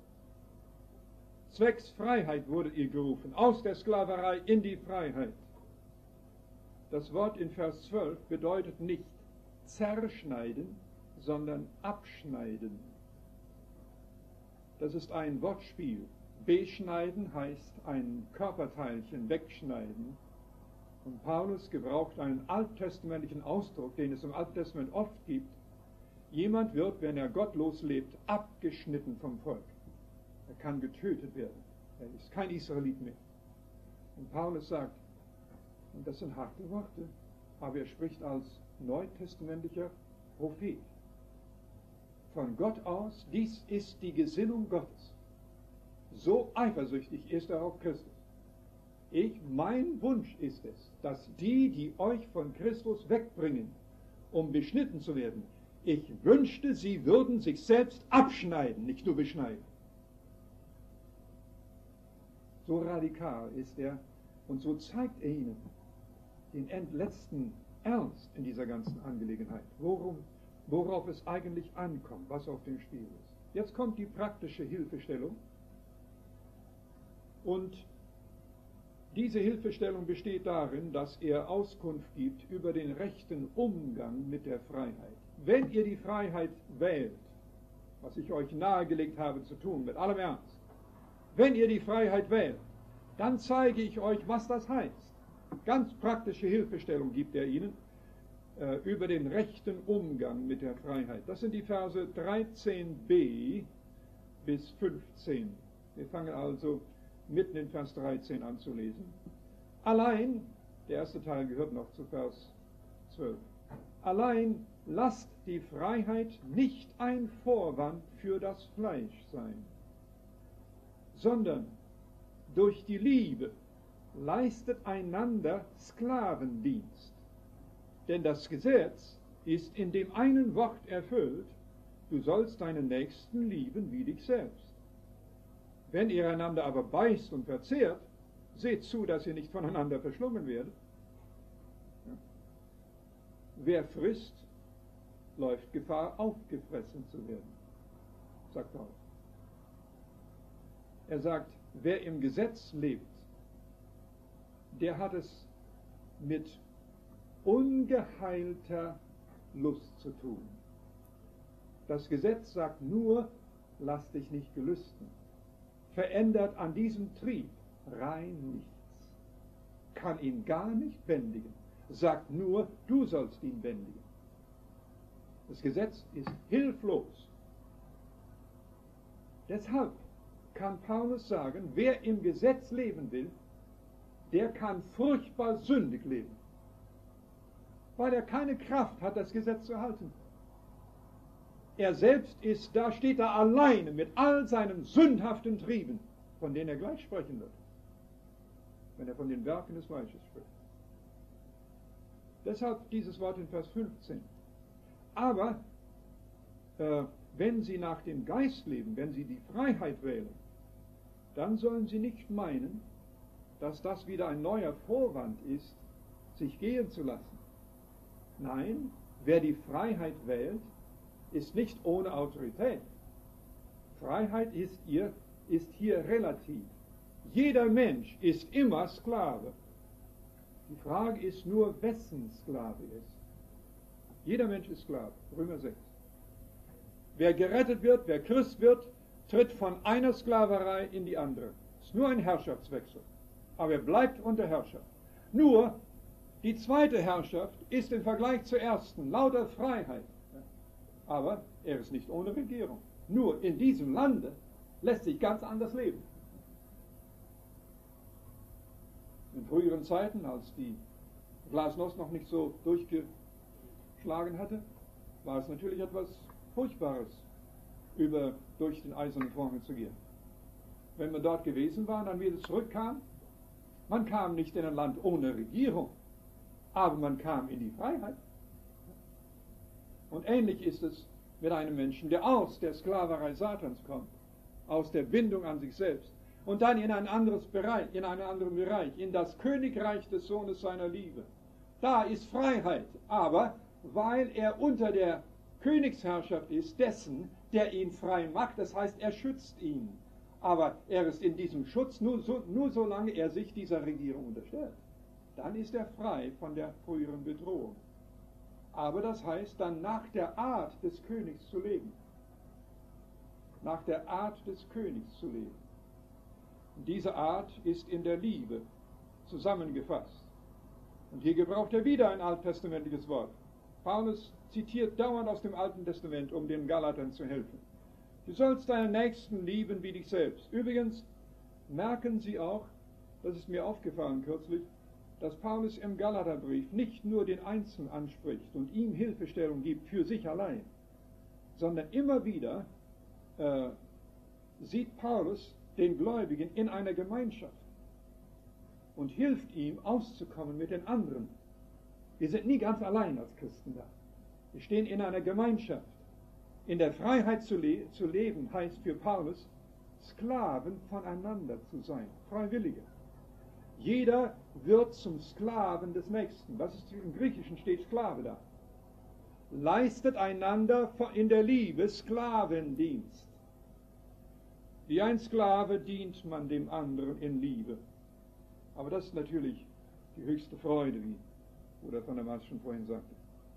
Zwecks Freiheit wurdet ihr gerufen, aus der Sklaverei in die Freiheit. Das Wort in Vers 12 bedeutet nicht zerschneiden, sondern abschneiden. Das ist ein Wortspiel. Beschneiden heißt ein Körperteilchen wegschneiden. Und Paulus gebraucht einen alttestamentlichen Ausdruck, den es im Alten Testament oft gibt. Jemand wird, wenn er gottlos lebt, abgeschnitten vom Volk. Er kann getötet werden. Er ist kein Israelit mehr. Und Paulus sagt, und das sind harte Worte, aber er spricht als neutestamentlicher Prophet. Von Gott aus, dies ist die Gesinnung Gottes. So eifersüchtig ist er auf Christus. Mein Wunsch ist es, dass die euch von Christus wegbringen, um beschnitten zu werden, ich wünschte, sie würden sich selbst abschneiden, nicht nur beschneiden. So radikal ist er und so zeigt er ihnen den letzten Ernst in dieser ganzen Angelegenheit, worauf es eigentlich ankommt, was auf dem Spiel ist. Jetzt kommt die praktische Hilfestellung und diese Hilfestellung besteht darin, dass er Auskunft gibt über den rechten Umgang mit der Freiheit. Wenn ihr die Freiheit wählt, was ich euch nahegelegt habe zu tun, mit allem Ernst, wenn ihr die Freiheit wählt, dann zeige ich euch, was das heißt. Ganz praktische Hilfestellung gibt er ihnen über den rechten Umgang mit der Freiheit. Das sind die Verse 13b bis 15. Wir fangen also mitten in Vers 13 an zu lesen. Allein, der erste Teil gehört noch zu Vers 12. Allein lasst die Freiheit nicht ein Vorwand für das Fleisch sein, sondern durch die Liebe leistet einander Sklavendienst. Denn das Gesetz ist in dem einen Wort erfüllt: Du sollst deinen Nächsten lieben wie dich selbst. Wenn ihr einander aber beißt und verzehrt, seht zu, dass ihr nicht voneinander verschlungen werdet. Ja. Wer frisst, läuft Gefahr, aufgefressen zu werden, sagt Paulus. Er sagt, wer im Gesetz lebt, der hat es mit ungeheilter Lust zu tun. Das Gesetz sagt nur, lass dich nicht gelüsten. Verändert an diesem Trieb rein nichts. Kann ihn gar nicht bändigen. Sagt nur, du sollst ihn bändigen. Das Gesetz ist hilflos. Deshalb kann Paulus sagen, wer im Gesetz leben will, der kann furchtbar sündig leben, weil er keine Kraft hat, das Gesetz zu halten. Er selbst ist da, steht da alleine mit all seinen sündhaften Trieben, von denen er gleich sprechen wird, wenn er von den Werken des Fleisches spricht. Deshalb dieses Wort in Vers 15. Aber wenn Sie nach dem Geist leben, wenn Sie die Freiheit wählen, dann sollen Sie nicht meinen, dass das wieder ein neuer Vorwand ist, sich gehen zu lassen. Nein, wer die Freiheit wählt, ist nicht ohne Autorität. Freiheit ist hier relativ. Jeder Mensch ist immer Sklave. Die Frage ist nur, wessen Sklave er ist. Jeder Mensch ist Sklave, Römer 6. Wer gerettet wird, wer Christ wird, tritt von einer Sklaverei in die andere. Es ist nur ein Herrschaftswechsel. Aber er bleibt unter Herrschaft. Nur, die zweite Herrschaft ist im Vergleich zur ersten lauter Freiheit. Aber er ist nicht ohne Regierung. Nur in diesem Lande lässt sich ganz anders leben. In früheren Zeiten, als die Glasnost noch nicht so durchgeschlagen hatte, war es natürlich etwas Furchtbares, durch den eisernen Vorhang zu gehen. Wenn man dort gewesen war und dann wieder zurückkam, man kam nicht in ein Land ohne Regierung, aber man kam in die Freiheit. Und ähnlich ist es mit einem Menschen, der aus der Sklaverei Satans kommt, aus der Bindung an sich selbst, und dann in einen anderen Bereich, in das Königreich des Sohnes seiner Liebe. Da ist Freiheit, aber weil er unter der Königsherrschaft ist, dessen, der ihn frei macht, das heißt, er schützt ihn. Aber er ist in diesem Schutz nur solange er sich dieser Regierung unterstellt. Dann ist er frei von der früheren Bedrohung. Aber das heißt dann nach der Art des Königs zu leben. Nach der Art des Königs zu leben. Und diese Art ist in der Liebe zusammengefasst. Und hier gebraucht er wieder ein alttestamentliches Wort. Paulus zitiert dauernd aus dem Alten Testament, um den Galatern zu helfen. Du sollst deinen Nächsten lieben wie dich selbst. Übrigens merken Sie auch, das ist mir aufgefallen kürzlich, dass Paulus im Galaterbrief nicht nur den Einzelnen anspricht und ihm Hilfestellung gibt für sich allein, sondern immer wieder sieht Paulus den Gläubigen in einer Gemeinschaft und hilft ihm auszukommen mit den anderen. Wir sind nie ganz allein als Christen da. Wir stehen in einer Gemeinschaft. In der Freiheit zu leben heißt für Paulus, Sklaven voneinander zu sein, Freiwillige. Jeder wird zum Sklaven des Nächsten. Das ist, im Griechischen steht Sklave da. Leistet einander in der Liebe Sklavendienst. Wie ein Sklave dient man dem anderen in Liebe. Aber das ist natürlich die höchste Freude, wie Bruder von der Maas schon vorhin sagte.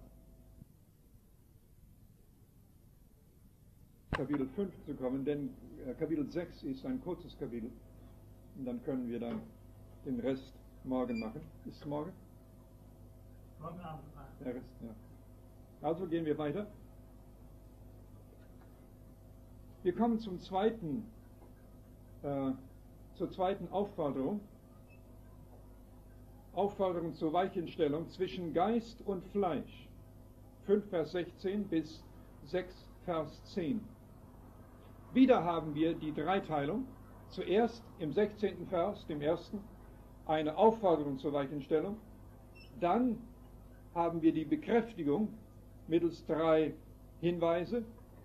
Kapitel 5 zu kommen, denn Kapitel 6 ist ein kurzes Kapitel. Und dann können wir dann den Rest morgen machen. Ist es morgen? Morgen Abend. Der Rest, ja. Also gehen wir weiter. Wir kommen zur zweiten Aufforderung. Aufforderung zur Weichenstellung zwischen Geist und Fleisch. 5 Vers 16 bis 6 Vers 10. Wieder haben wir die Dreiteilung. Zuerst im 16. Vers, dem ersten, eine Aufforderung zur Weichenstellung. Dann haben wir die Bekräftigung mittels 3 Hinweise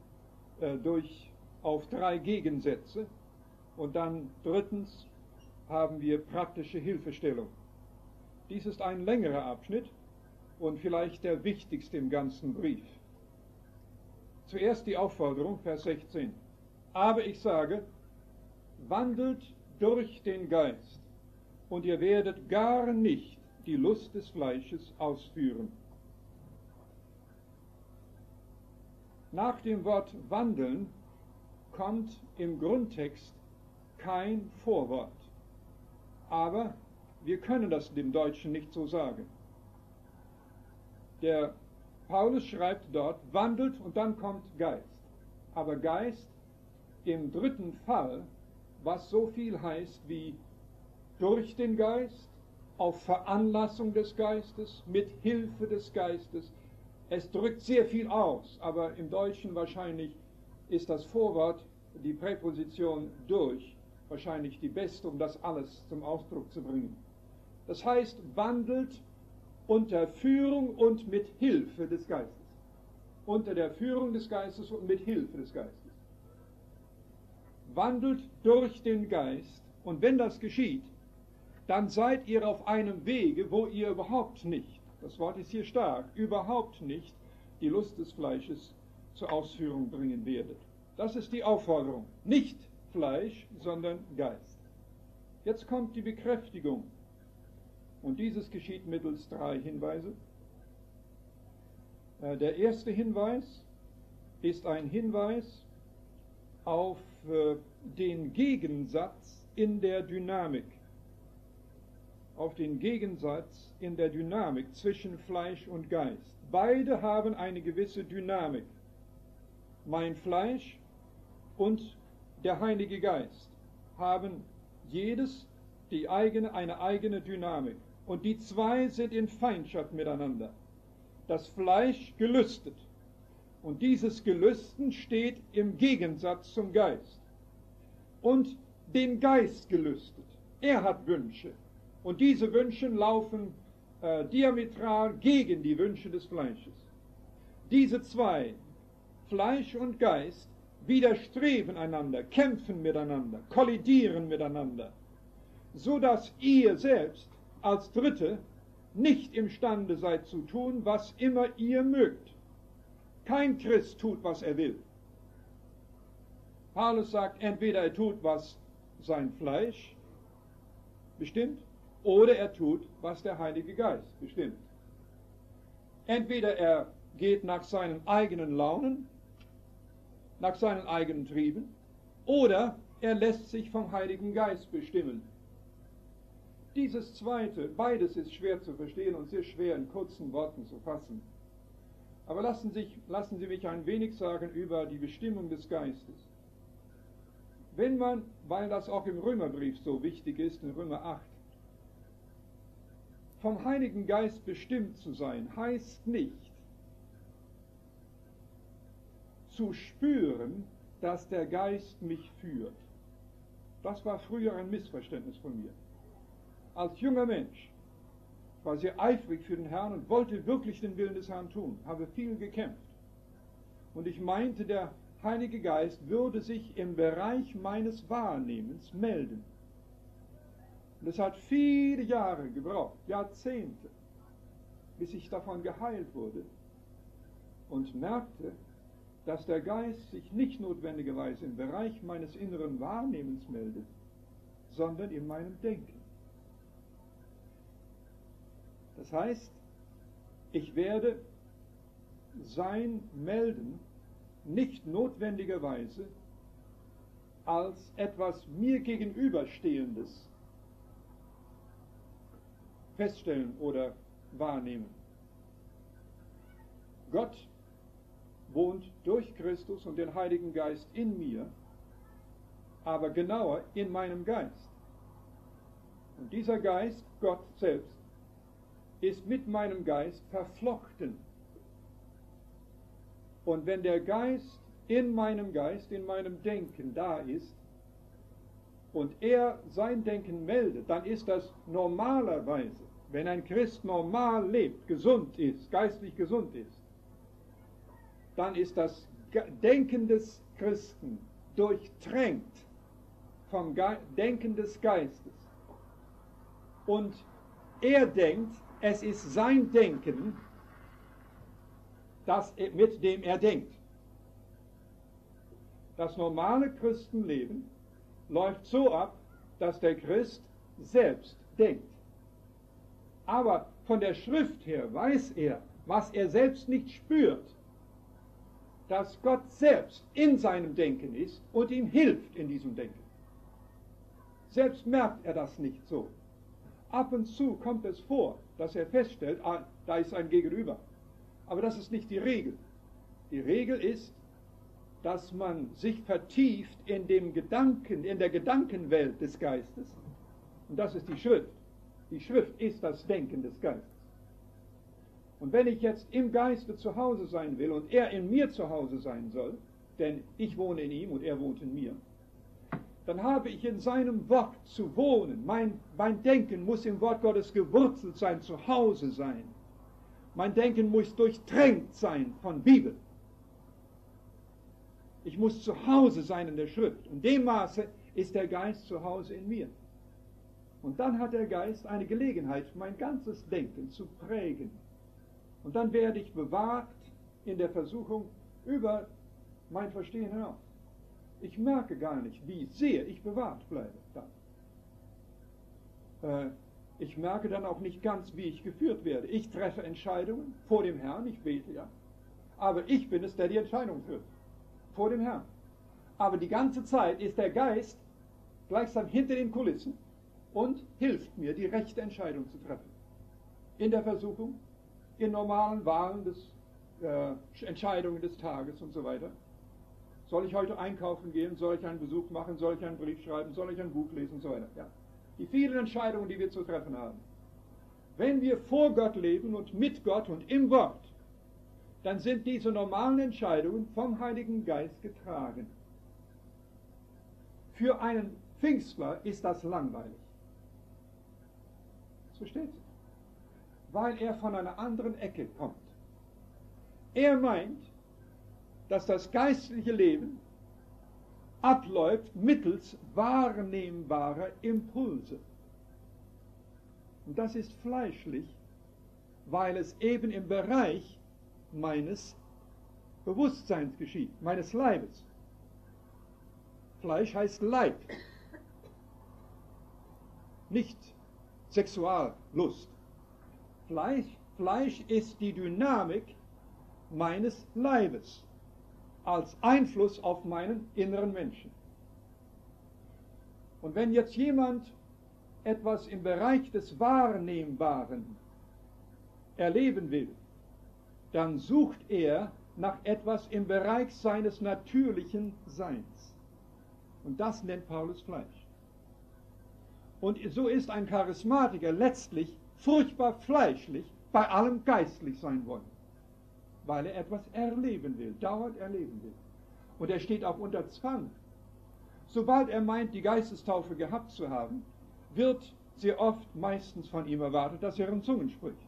auf 3 Gegensätze. Und dann drittens haben wir praktische Hilfestellung. Dies ist ein längerer Abschnitt und vielleicht der wichtigste im ganzen Brief. Zuerst die Aufforderung, Vers 16. Aber ich sage, wandelt durch den Geist, und ihr werdet gar nicht die Lust des Fleisches ausführen. Nach dem Wort wandeln kommt im Grundtext kein Vorwort. Aber wir können das dem Deutschen nicht so sagen. Der Paulus schreibt dort, wandelt und dann kommt Geist. Aber Geist im dritten Fall, was so viel heißt wie durch den Geist, auf Veranlassung des Geistes, mit Hilfe des Geistes. Es drückt sehr viel aus, aber im Deutschen wahrscheinlich ist das Vorwort, die Präposition durch, wahrscheinlich die beste, um das alles zum Ausdruck zu bringen. Das heißt, wandelt unter Führung und mit Hilfe des Geistes. Unter der Führung des Geistes und mit Hilfe des Geistes. Wandelt durch den Geist, und wenn das geschieht, dann seid ihr auf einem Wege, wo ihr überhaupt nicht, das Wort ist hier stark, überhaupt nicht die Lust des Fleisches zur Ausführung bringen werdet. Das ist die Aufforderung. Nicht Fleisch, sondern Geist. Jetzt kommt die Bekräftigung. Und dieses geschieht mittels 3 Hinweise. Der erste Hinweis ist ein Hinweis auf den Gegensatz in der Dynamik. Auf den Gegensatz in der Dynamik zwischen Fleisch und Geist. Beide haben eine gewisse Dynamik. Mein Fleisch und der Heilige Geist haben jedes eine eigene Dynamik. Und die zwei sind in Feindschaft miteinander. Das Fleisch gelüstet. Und dieses Gelüsten steht im Gegensatz zum Geist. Und den Geist gelüstet. Er hat Wünsche. Und diese Wünsche laufen diametral gegen die Wünsche des Fleisches. Diese zwei, Fleisch und Geist, widerstreben einander, kämpfen miteinander, kollidieren miteinander, so dass ihr selbst als Dritte nicht imstande seid zu tun, was immer ihr mögt. Kein Christ tut, was er will. Paulus sagt, entweder er tut, was sein Fleisch bestimmt, oder er tut, was der Heilige Geist bestimmt. Entweder er geht nach seinen eigenen Launen, nach seinen eigenen Trieben, oder er lässt sich vom Heiligen Geist bestimmen. Dieses Zweite, beides ist schwer zu verstehen und sehr schwer in kurzen Worten zu fassen. Aber lassen Sie mich ein wenig sagen über die Bestimmung des Geistes. Wenn man, weil das auch im Römerbrief so wichtig ist, in Römer 8, vom Heiligen Geist bestimmt zu sein, heißt nicht, zu spüren, dass der Geist mich führt. Das war früher ein Missverständnis von mir. Als junger Mensch war sehr eifrig für den Herrn und wollte wirklich den Willen des Herrn tun, habe viel gekämpft. Und ich meinte, der Heilige Geist würde sich im Bereich meines Wahrnehmens melden. Und es hat viele Jahre gebraucht, Jahrzehnte, bis ich davon geheilt wurde und merkte, dass der Geist sich nicht notwendigerweise im Bereich meines inneren Wahrnehmens meldet, sondern in meinem Denken. Das heißt, ich werde sein Melden nicht notwendigerweise als etwas mir Gegenüberstehendes feststellen oder wahrnehmen. Gott wohnt durch Christus und den Heiligen Geist in mir, aber genauer in meinem Geist. Und dieser Geist, Gott selbst, ist mit meinem Geist verflochten. Und wenn der Geist, in meinem Denken da ist, und er sein Denken meldet, dann ist das normalerweise, wenn ein Christ normal lebt, gesund ist, geistlich gesund ist, dann ist das Denken des Christen durchtränkt vom Denken des Geistes. Und er denkt, es ist sein Denken, mit dem er denkt. Das normale Christenleben läuft so ab, dass der Christ selbst denkt. Aber von der Schrift her weiß er, was er selbst nicht spürt, dass Gott selbst in seinem Denken ist und ihm hilft in diesem Denken. Selbst merkt er das nicht so. Ab und zu kommt es vor, dass er feststellt, da ist ein Gegenüber. Aber das ist nicht die Regel. Die Regel ist, dass man sich vertieft in dem Gedanken, in der Gedankenwelt des Geistes. Und das ist die Schrift. Die Schrift ist das Denken des Geistes. Und wenn ich jetzt im Geiste zu Hause sein will und er in mir zu Hause sein soll, denn ich wohne in ihm und er wohnt in mir, dann habe ich in seinem Wort zu wohnen. Mein Denken muss im Wort Gottes gewurzelt sein, zu Hause sein. Mein Denken muss durchtränkt sein von Bibel. Ich muss zu Hause sein in der Schrift. In dem Maße ist der Geist zu Hause in mir. Und dann hat der Geist eine Gelegenheit, mein ganzes Denken zu prägen. Und dann werde ich bewahrt in der Versuchung über mein Verstehen hinaus. Ich merke gar nicht, wie sehr ich bewahrt bleibe dann. Ich merke dann auch nicht ganz, wie ich geführt werde. Ich treffe Entscheidungen vor dem Herrn, ich bete ja. Aber ich bin es, der die Entscheidung führt. Vor dem Herrn. Aber die ganze Zeit ist der Geist gleichsam hinter den Kulissen und hilft mir, die rechte Entscheidung zu treffen. In der Versuchung, in normalen Wahlen Entscheidungen des Tages und so weiter. Soll ich heute einkaufen gehen? Soll ich einen Besuch machen? Soll ich einen Brief schreiben? Soll ich ein Buch lesen? Und so weiter. Ja. Die vielen Entscheidungen, die wir zu treffen haben. Wenn wir vor Gott leben und mit Gott und im Wort, dann sind diese normalen Entscheidungen vom Heiligen Geist getragen. Für einen Pfingstler ist das langweilig. Das versteht ihr? Weil er von einer anderen Ecke kommt. Er meint, dass das geistliche Leben abläuft mittels wahrnehmbarer Impulse. Und das ist fleischlich, weil es eben im Bereich meines Bewusstseins geschieht, meines Leibes. Fleisch heißt Leib, nicht Sexuallust. Fleisch ist die Dynamik meines Leibes als Einfluss auf meinen inneren Menschen. Und wenn jetzt jemand etwas im Bereich des Wahrnehmbaren erleben will, dann sucht er nach etwas im Bereich seines natürlichen Seins. Und das nennt Paulus Fleisch. Und so ist ein Charismatiker letztlich furchtbar fleischlich bei allem geistlich sein wollen, weil er etwas erleben will, dauernd erleben will. Und er steht auch unter Zwang. Sobald er meint, die Geistestaufe gehabt zu haben, wird sehr oft meistens von ihm erwartet, dass er in Zungen spricht.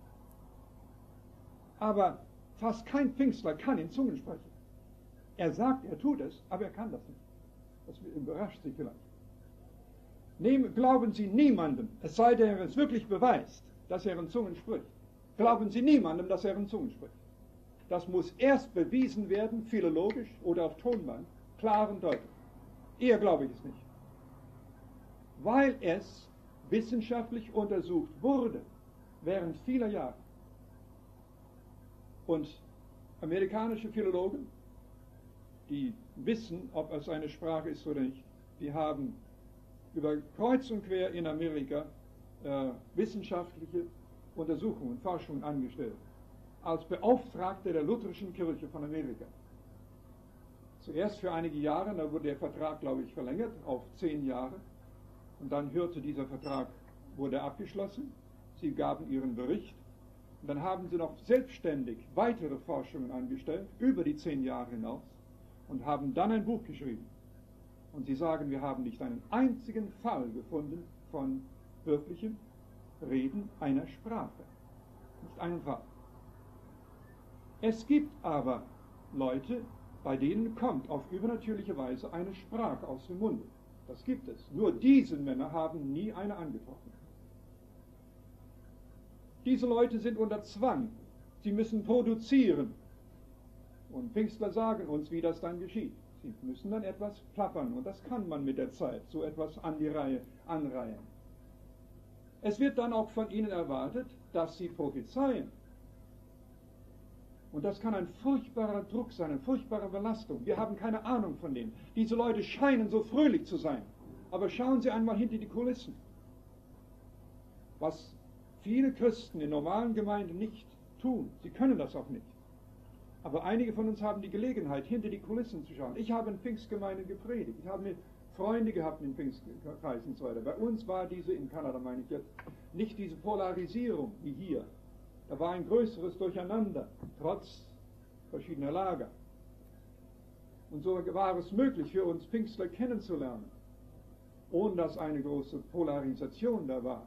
Aber fast kein Pfingstler kann in Zungen sprechen. Er sagt, er tut es, aber er kann das nicht. Das überrascht Sie vielleicht. Glauben Sie niemandem, es sei denn, er es wirklich beweist, dass er in Zungen spricht. Glauben Sie niemandem, dass er in Zungen spricht. Das muss erst bewiesen werden, philologisch oder auf Tonband, klar und deutlich. Eher glaube ich es nicht. Weil es wissenschaftlich untersucht wurde, während vieler Jahre. Und amerikanische Philologen, die wissen, ob es eine Sprache ist oder nicht, die haben über kreuz und quer in Amerika wissenschaftliche Untersuchungen, Forschungen angestellt, als Beauftragte der Lutherischen Kirche von Amerika. Zuerst für einige Jahre, da wurde der Vertrag, glaube ich, verlängert auf 10 Jahre. Und dann hörte dieser Vertrag, wurde abgeschlossen. Sie gaben ihren Bericht Und dann haben sie noch selbstständig weitere Forschungen angestellt, über die 10 Jahre hinaus, und haben dann ein Buch geschrieben. Und sie sagen, wir haben nicht einen einzigen Fall gefunden von wirklichem Reden einer Sprache. Nicht einen Fall. Es gibt aber Leute, bei denen kommt auf übernatürliche Weise eine Sprache aus dem Munde. Das gibt es. Nur diese Männer haben nie eine angetroffen. Diese Leute sind unter Zwang. Sie müssen produzieren. Und Pfingstler sagen uns, wie das dann geschieht. Sie müssen dann etwas plappern. Und das kann man mit der Zeit, so etwas an die Reihe anreihen. Es wird dann auch von ihnen erwartet, dass sie prophezeien. Und das kann ein furchtbarer Druck sein, eine furchtbare Belastung. Wir haben keine Ahnung von dem. Diese Leute scheinen so fröhlich zu sein. Aber schauen Sie einmal hinter die Kulissen. Was viele Christen in normalen Gemeinden nicht tun. Sie können das auch nicht. Aber einige von uns haben die Gelegenheit, hinter die Kulissen zu schauen. Ich habe in Pfingstgemeinden gepredigt. Ich habe Freunde gehabt in Pfingstkreisen und so weiter. Bei uns war in Kanada meine ich jetzt, nicht diese Polarisierung wie hier. Da war ein größeres Durcheinander, trotz verschiedener Lager. Und so war es möglich für uns Pfingstler kennenzulernen, ohne dass eine große Polarisation da war.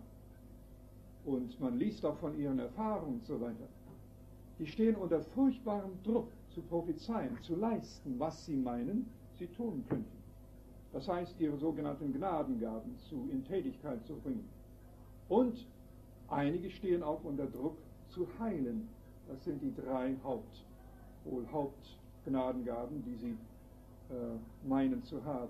Und man liest auch von ihren Erfahrungen und so weiter. Die stehen unter furchtbarem Druck, zu prophezeien, zu leisten, was sie meinen, sie tun könnten. Das heißt, ihre sogenannten Gnadengaben in Tätigkeit zu bringen. Und einige stehen auch unter Druck, zu heilen. Das sind die 3 Hauptgnadengaben, die sie meinen zu haben.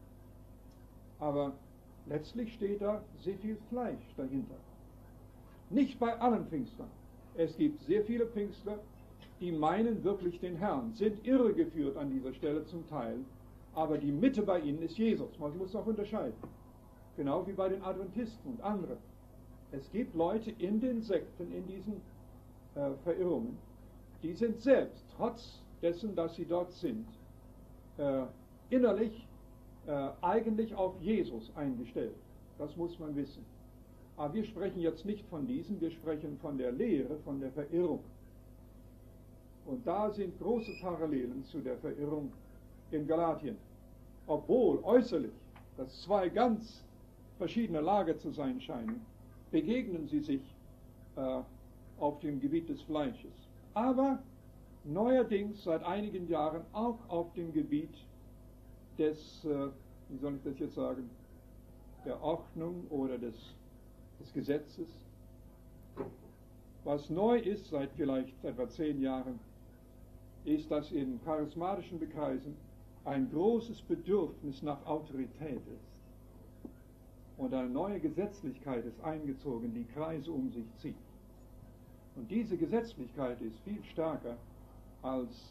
Aber letztlich steht da sehr viel Fleisch dahinter. Nicht bei allen Pfingstlern. Es gibt sehr viele Pfingstler, die meinen wirklich den Herrn, sind irregeführt an dieser Stelle zum Teil, aber die Mitte bei ihnen ist Jesus. Man muss auch unterscheiden. Genau wie bei den Adventisten und anderen. Es gibt Leute in den Sekten, in diesen Verirrungen, die sind selbst, trotz dessen, dass sie dort sind, innerlich eigentlich auf Jesus eingestellt. Das muss man wissen. Aber wir sprechen jetzt nicht von diesen, wir sprechen von der Lehre, von der Verirrung. Und da sind große Parallelen zu der Verirrung in Galatien. Obwohl äußerlich das 2 ganz verschiedene Lager zu sein scheinen, begegnen sie sich auf dem Gebiet des Fleisches. Aber neuerdings seit einigen Jahren auch auf dem Gebiet des, wie soll ich das jetzt sagen, der Ordnung oder des Gesetzes. Was neu ist seit vielleicht etwa 10 Jahren, ist, dass in charismatischen Kreisen ein großes Bedürfnis nach Autorität ist. Und eine neue Gesetzlichkeit ist eingezogen, die Kreise um sich zieht. Und diese Gesetzlichkeit ist viel stärker als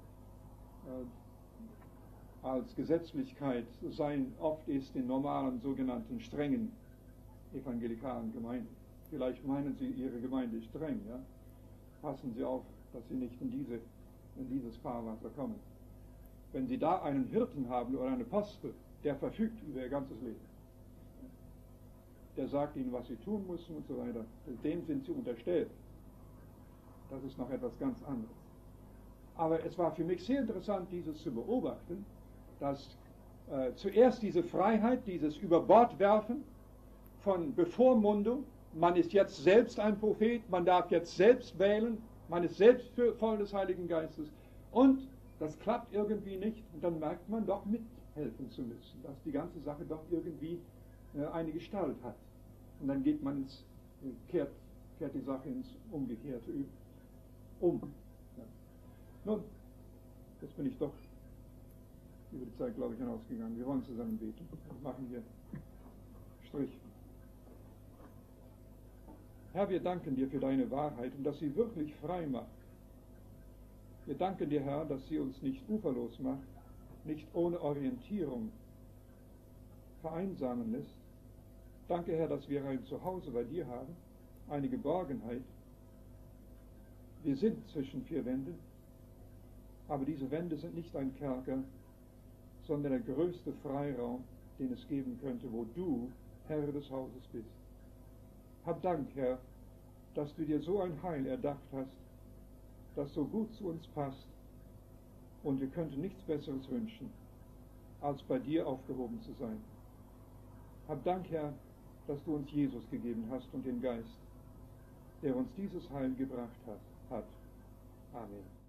Gesetzlichkeit oft ist in normalen sogenannten strengen evangelikalen Gemeinden. Vielleicht meinen Sie, Ihre Gemeinde ist streng, ja? Passen Sie auf, dass Sie nicht in dieses Fahrwasser kommen. Wenn Sie da einen Hirten haben oder einen Apostel, der verfügt über Ihr ganzes Leben. Der sagt Ihnen, was Sie tun müssen und so weiter. Dem sind Sie unterstellt. Das ist noch etwas ganz anderes. Aber es war für mich sehr interessant, dieses zu beobachten, dass zuerst diese Freiheit, dieses Überbordwerfen von Bevormundung, man ist jetzt selbst ein Prophet, man darf jetzt selbst wählen, man ist selbst voll des Heiligen Geistes und das klappt irgendwie nicht und dann merkt man doch mithelfen zu müssen, dass die ganze Sache doch irgendwie eine Gestalt hat. Und dann geht man kehrt die Sache ins Umgekehrte um. Ja. Nun, jetzt bin ich doch über die Zeit, glaube ich, hinausgegangen. Wir wollen zusammen beten. Wir machen hier Strich. Herr, wir danken dir für deine Wahrheit und dass sie wirklich frei macht. Wir danken dir, Herr, dass sie uns nicht uferlos macht, nicht ohne Orientierung vereinsamen lässt. Danke, Herr, dass wir ein Zuhause bei dir haben, eine Geborgenheit. Wir sind zwischen 4 Wänden, aber diese Wände sind nicht ein Kerker, sondern der größte Freiraum, den es geben könnte, wo du Herr des Hauses bist. Hab Dank, Herr, dass du dir so ein Heil erdacht hast, das so gut zu uns passt, und wir könnten nichts Besseres wünschen, als bei dir aufgehoben zu sein. Hab Dank, Herr, dass du uns Jesus gegeben hast und den Geist, der uns dieses Heil gebracht hat. Amen.